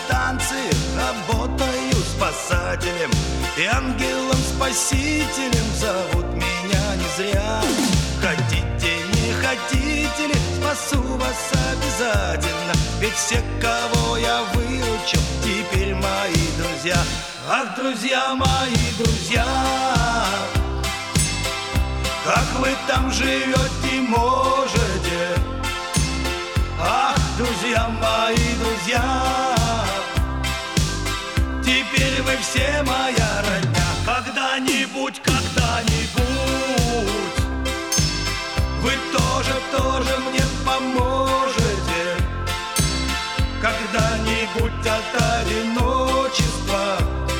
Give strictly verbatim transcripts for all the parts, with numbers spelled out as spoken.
станции работаю спасателем и ангелом-спасителем зовут меня не зря. Хотите, не хотите ли, спасу вас обязательно, ведь все, кого я выручил, теперь мои друзья. Ах, друзья мои, друзья, как вы там живете, можете? Ах, друзья мои, друзья, теперь вы все моя родня. Когда-нибудь, когда-нибудь вы тоже, тоже мне поможете. Когда-нибудь от одиночества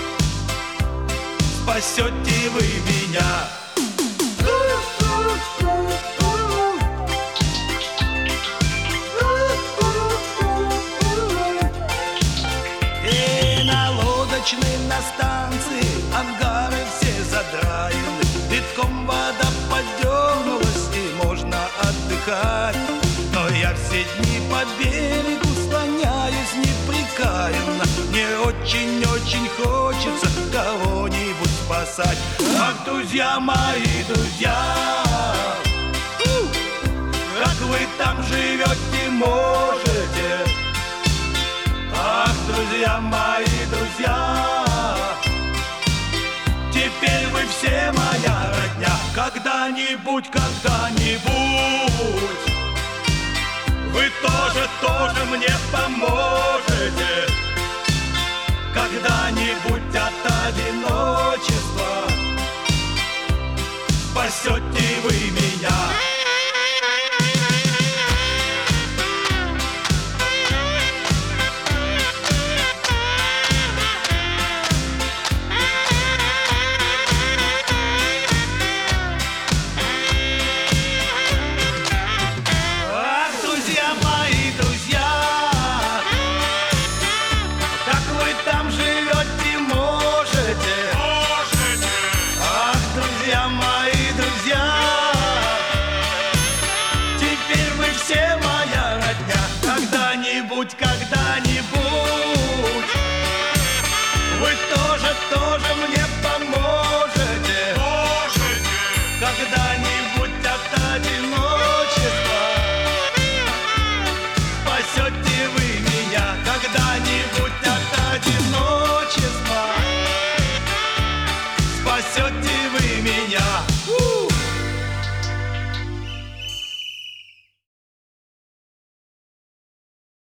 спасете вы меня. На станции ангары все задраены, битком вода подернулась и можно отдыхать. Но я все дни по берегу слоняюсь непрекаянно, мне очень-очень хочется кого-нибудь спасать. Ах, друзья мои, друзья, как вы там живете, можете? Ах, друзья мои, друзья, теперь вы все моя родня. Когда-нибудь, когда-нибудь вы тоже, тоже мне поможете.